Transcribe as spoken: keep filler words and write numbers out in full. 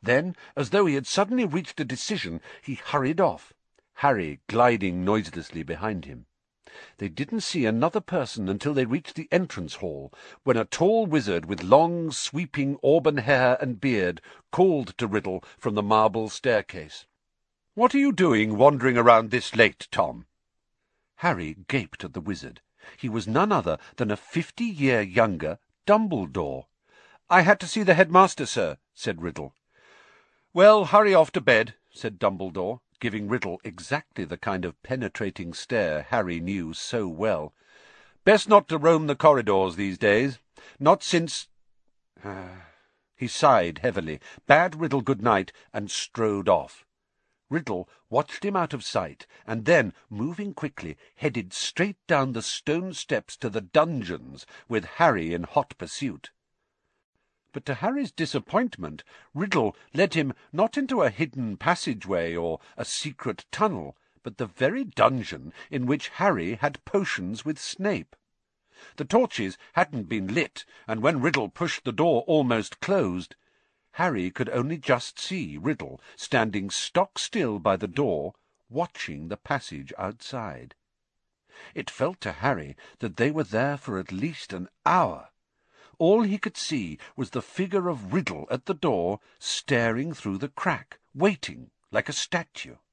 Then, as though he had suddenly reached a decision, he hurried off, Harry gliding noiselessly behind him. They didn't see another person until they reached the entrance hall, when a tall wizard with long, sweeping auburn hair and beard called to Riddle from the marble staircase. "What are you doing wandering around this late, Tom?" Harry gaped at the wizard. He was none other than a fifty-year younger Dumbledore. "I had to see the headmaster, sir," said Riddle. "Well, hurry off to bed," said Dumbledore, giving Riddle exactly the kind of penetrating stare Harry knew so well. "Best not to roam the corridors these days. Not since—" He sighed heavily, bade Riddle good night, and strode off. Riddle watched him out of sight, and then, moving quickly, headed straight down the stone steps to the dungeons, with Harry in hot pursuit. But to Harry's disappointment, Riddle led him not into a hidden passageway or a secret tunnel, but the very dungeon in which Harry had potions with Snape. The torches hadn't been lit, and when Riddle pushed the door almost closed, Harry could only just see Riddle standing stock-still by the door, watching the passage outside. It felt to Harry that they were there for at least an hour. All he could see was the figure of Riddle at the door, staring through the crack, waiting like a statue.